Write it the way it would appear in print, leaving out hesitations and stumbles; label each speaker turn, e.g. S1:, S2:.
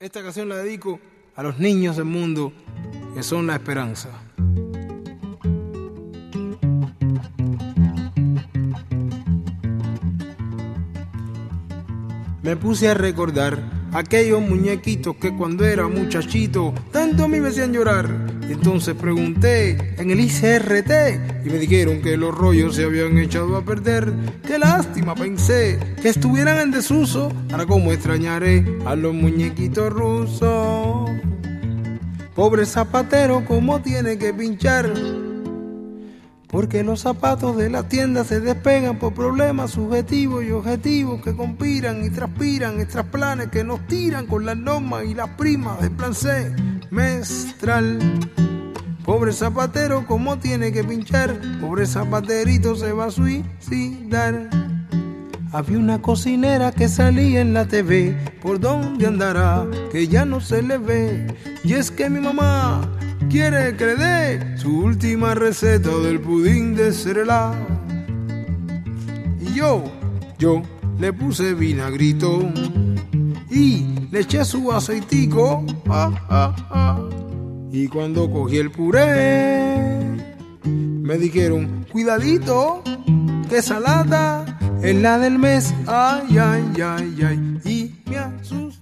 S1: Esta canción la dedico a los niños del mundo que son la esperanza. Me puse a recordar aquellos muñequitos que cuando era muchachito tanto a mí me hacían llorar. Entonces pregunté en el ICRT y me dijeron que los rollos se habían echado a perder. Qué lástima, pensé, que estuvieran en desuso. Ahora cómo extrañaré a los muñequitos rusos. Pobre zapatero, cómo tiene que pinchar, porque los zapatos de la tienda se despegan por problemas subjetivos y objetivos que conspiran y transpiran, extras planes que nos tiran con las normas y las primas del plan semestral. Pobre zapatero, cómo tiene que pinchar, pobre zapaterito se va a suicidar. Había una cocinera que salía en la TV, ¿por dónde andará? Que ya no se le ve. Y es que mi mamá quiere que le dé su última receta del pudín de Cerelac. Y yo le puse vinagrito y le eché su aceitico. Y cuando cogí el puré, me dijeron, cuidadito, que esa lata es la del mes. Ay, ay, ay, ay. Y me asusté.